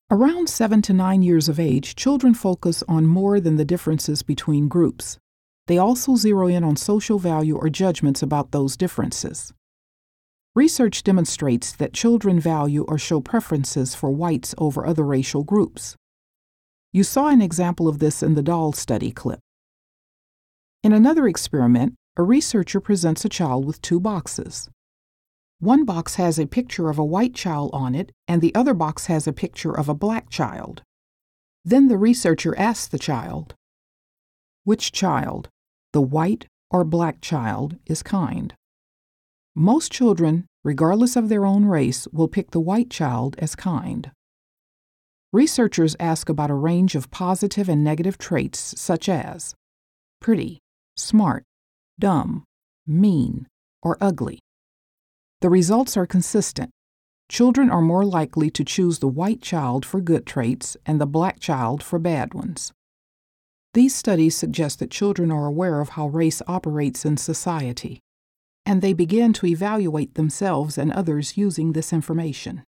Around 7 to 9 years of age, children focus on more than the differences between groups. They also zero in on social value or judgments about those differences. Research demonstrates that children value or show preferences for whites over other racial groups. You saw an example of this in the doll study clip. In another experiment, a researcher presents a child with two boxes. One box has a picture of a white child on it, and the other box has a picture of a black child. Then the researcher asks the child, "Which child, the white or black child, is kind?" Most children, regardless of their own race, will pick the white child as kind. Researchers ask about a range of positive and negative traits such as pretty, smart, dumb, mean, or ugly. The results are consistent. Children are more likely to choose the white child for good traits and the black child for bad ones. These studies suggest that children are aware of how race operates in society, and they begin to evaluate themselves and others using this information.